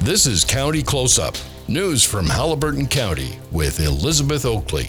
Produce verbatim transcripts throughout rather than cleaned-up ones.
This is County Close-Up, news from Haliburton County with Elizabeth Oakley.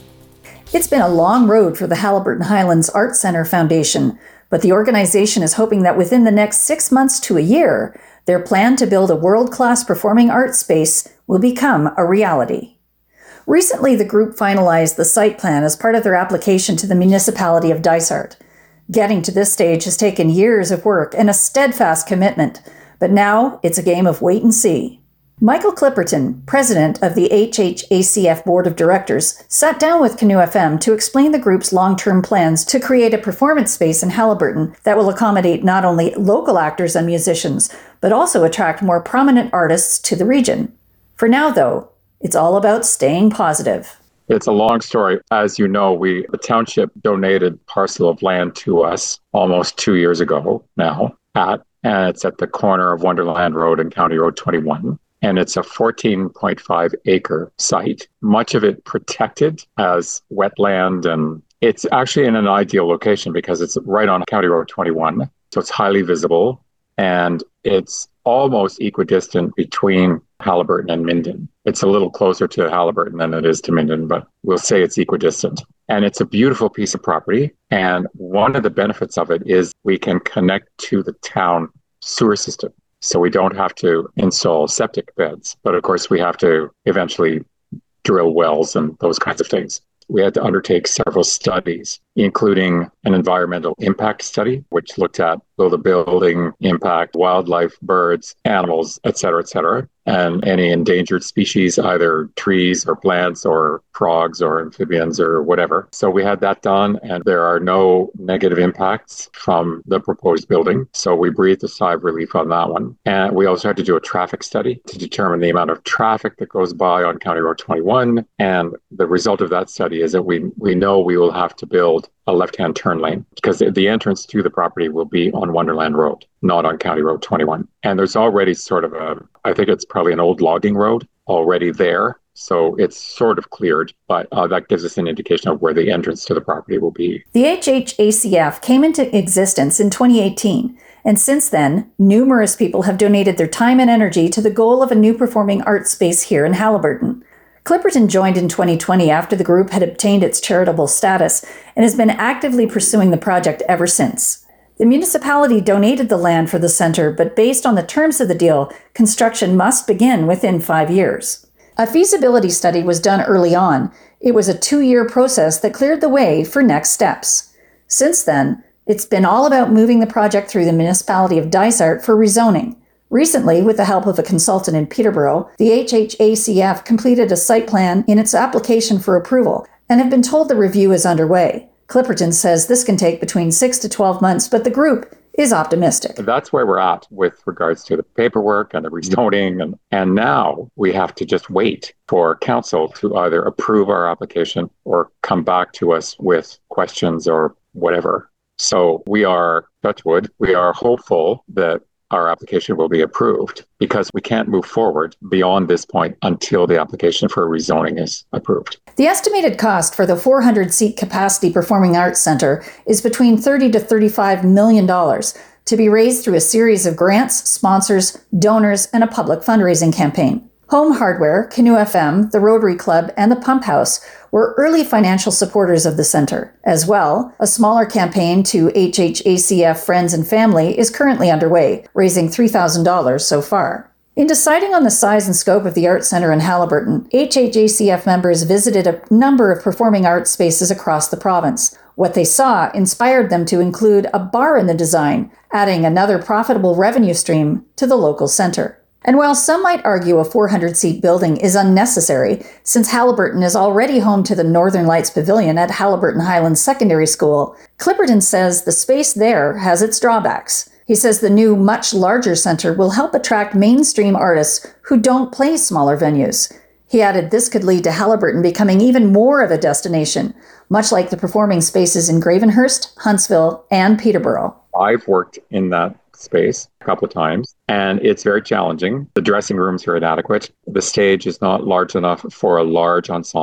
It's been a long road for the Haliburton Highlands Arts Centre Foundation, but the organization is hoping that within the next six months to a year, their plan to build a world-class performing arts space will become a reality. Recently, the group finalized the site plan as part of their application to the municipality of Dysart. Getting to this stage has taken years of work and a steadfast commitment, but now it's a game of wait and see. Michael Clipperton, president of the H H A C F Board of Directors, sat down with Canoe F M to explain the group's long-term plans to create a performance space in Haliburton that will accommodate not only local actors and musicians, but also attract more prominent artists to the region. For now, though, it's all about staying positive. It's a long story. As you know, we the township donated parcel of land to us almost two years ago now, at, and it's at the corner of Wonderland Road and County Road twenty-one. And it's a fourteen point five acre site, much of it protected as wetland. And it's actually in an ideal location because it's right on County Road twenty-one. So it's highly visible and it's almost equidistant between Haliburton and Minden. It's a little closer to Haliburton than it is to Minden, but we'll say it's equidistant. And it's a beautiful piece of property. And one of the benefits of it is we can connect to the town sewer system. So we don't have to install septic beds, but of course we have to eventually drill wells and those kinds of things. We had to undertake several studies, including an environmental impact study, which looked at will the building impact wildlife, birds, animals, et cetera, et cetera, and any endangered species, either trees or plants or frogs or amphibians or whatever. So we had that done, and there are no negative impacts from the proposed building. So we breathed a sigh of relief on that one. And we also had to do a traffic study to determine the amount of traffic that goes by on County Road twenty-one. And the result of that study is that we, we know we will have to build a left-hand turn lane because the entrance to the property will be on Wonderland Road, not on County Road twenty-one. And there's already sort of a, I think it's probably an old logging road already there. So it's sort of cleared, but uh, that gives us an indication of where the entrance to the property will be. The H H A C F came into existence in twenty eighteen, and since then, numerous people have donated their time and energy to the goal of a new performing arts space here in Haliburton. Clipperton joined in twenty twenty after the group had obtained its charitable status and has been actively pursuing the project ever since. The municipality donated the land for the center, but based on the terms of the deal, construction must begin within five years. A feasibility study was done early on. It was a two-year process that cleared the way for next steps. Since then, it's been all about moving the project through the municipality of Dysart for rezoning. Recently, with the help of a consultant in Peterborough, the H H A C F completed a site plan in its application for approval and have been told the review is underway. Clipperton says this can take between six to twelve months, but the group is optimistic. That's where we're at with regards to the paperwork and the rezoning. And, and now we have to just wait for council to either approve our application or come back to us with questions or whatever. So we are, touch wood, we are hopeful that our application will be approved because we can't move forward beyond this point until the application for rezoning is approved. The estimated cost for the four hundred seat capacity Performing Arts Centre is between thirty to thirty-five million dollars to be raised through a series of grants, sponsors, donors, and a public fundraising campaign. Home Hardware, Canoe F M, the Rotary Club, and the Pump House were early financial supporters of the center. As well, a smaller campaign to H H A C F friends and family is currently underway, raising three thousand dollars so far. In deciding on the size and scope of the Arts Centre in Haliburton, H H A C F members visited a number of performing arts spaces across the province. What they saw inspired them to include a bar in the design, adding another profitable revenue stream to the local centre. And while some might argue a four hundred seat building is unnecessary, since Haliburton is already home to the Northern Lights Pavilion at Haliburton Highlands Secondary School, Clipperton says the space there has its drawbacks. He says the new, much larger centre will help attract mainstream artists who don't play smaller venues. He added this could lead to Haliburton becoming even more of a destination, much like the performing spaces in Gravenhurst, Huntsville, and Peterborough. I've worked in that space a couple of times, and it's very challenging. The dressing rooms are inadequate. The stage is not large enough for a large ensemble.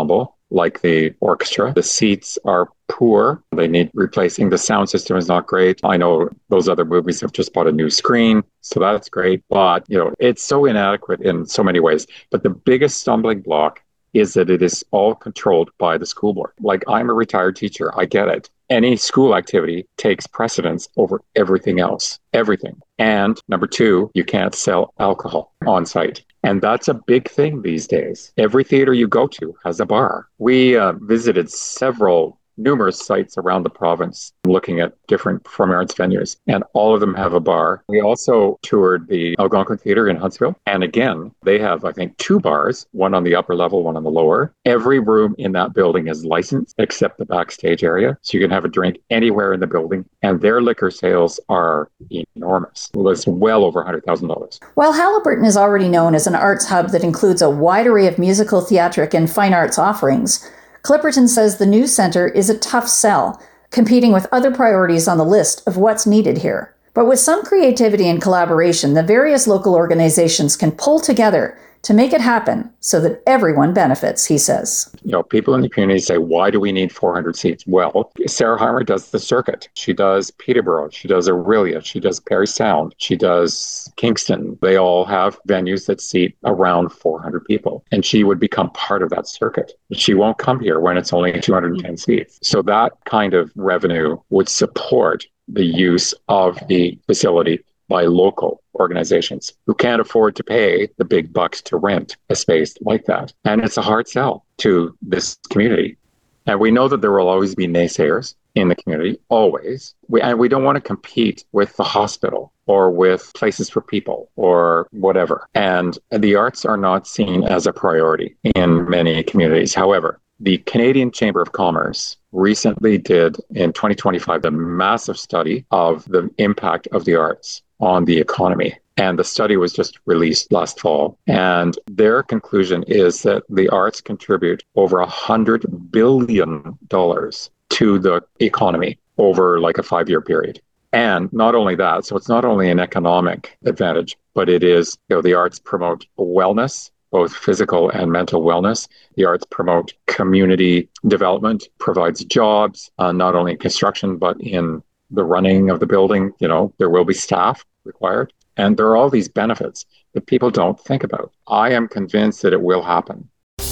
like the orchestra. The seats are poor. They need replacing. The sound system is not great. I know those other movies have just bought a new screen, so that's great. But, you know, it's so inadequate in so many ways. But the biggest stumbling block is that it is all controlled by the school board. Like, I'm a retired teacher. I get it. Any school activity takes precedence over everything else, everything. And number two, you can't sell alcohol on site. And that's a big thing these days. Every theater you go to has a bar. We uh, visited several numerous sites around the province looking at different performing arts venues, and all of them have a bar. We also toured the Algonquin Theatre in Huntsville, and again, they have, I think, two bars, one on the upper level, one on the lower. Every room in that building is licensed except the backstage area, so you can have a drink anywhere in the building, and their liquor sales are enormous. Well, it's well over one hundred thousand dollars. While Haliburton is already known as an arts hub that includes a wide array of musical, theatric, and fine arts offerings, Clipperton says the new center is a tough sell, competing with other priorities on the list of what's needed here. But with some creativity and collaboration, the various local organizations can pull together to make it happen so that everyone benefits, he says. You know, people in the community say, why do we need four hundred seats? Well, Sarah Heimer does the circuit. She does Peterborough. She does Aurelia. She does Parry Sound. She does Kingston. They all have venues that seat around four hundred people. And she would become part of that circuit. She won't come here when it's only two hundred ten seats. So that kind of revenue would support the use of the facility by local organizations who can't afford to pay the big bucks to rent a space like that. And it's a hard sell to this community. And we know that there will always be naysayers in the community, always. We, and we don't want to compete with the hospital or with places for people or whatever. And the arts are not seen as a priority in many communities. However, the Canadian Chamber of Commerce recently did, in twenty twenty-five, a massive study of the impact of the arts on the economy. And the study was just released last fall. And their conclusion is that the arts contribute over one hundred billion dollars to the economy over like a five-year period. And not only that, so it's not only an economic advantage, but it is, you know, the arts promote wellness, both physical and mental wellness. The arts promote community development, provides jobs, uh, not only in construction, but in the running of the building. You know, there will be staff required. And there are all these benefits that people don't think about. I am convinced that it will happen.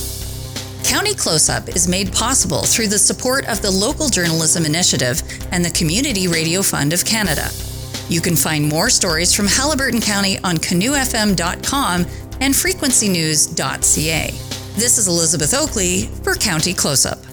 County Close-Up is made possible through the support of the Local Journalism Initiative and the Community Radio Fund of Canada. You can find more stories from Haliburton County on canoe f m dot com and frequency news dot c a. This is Elizabeth Oakley for County Close-Up.